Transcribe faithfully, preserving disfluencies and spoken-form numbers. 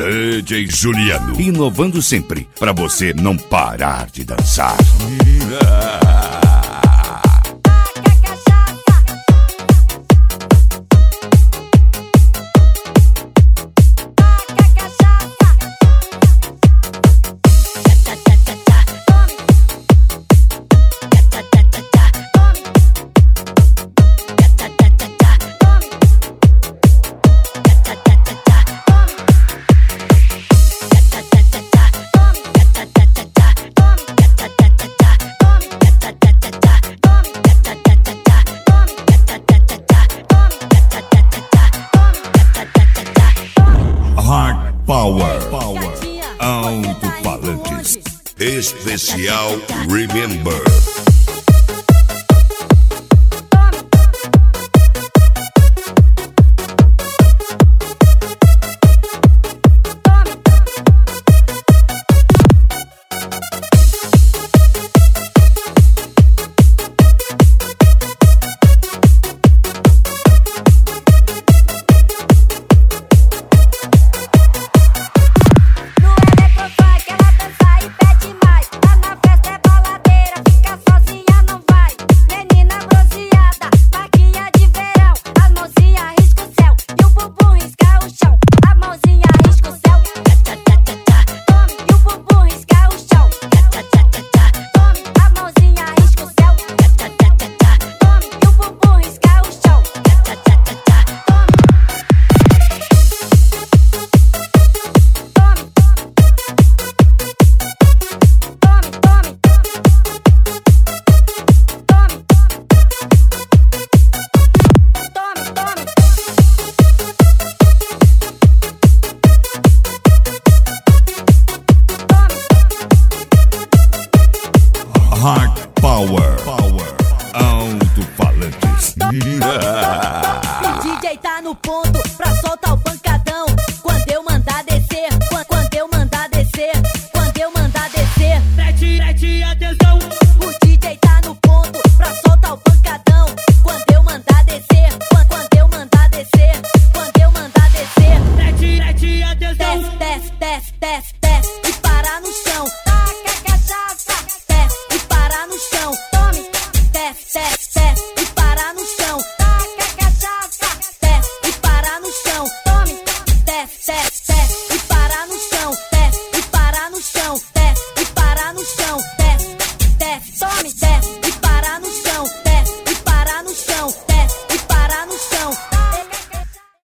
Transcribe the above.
D J Juliano, inovando sempre, pra você não parar de dançar. Power, Power, alto-falantes, especial Remember. Hard Power, Power, alto-falantes. O D J tá no ponto pra soltar o pancadão. Quando eu mandar descer, quando eu mandar descer.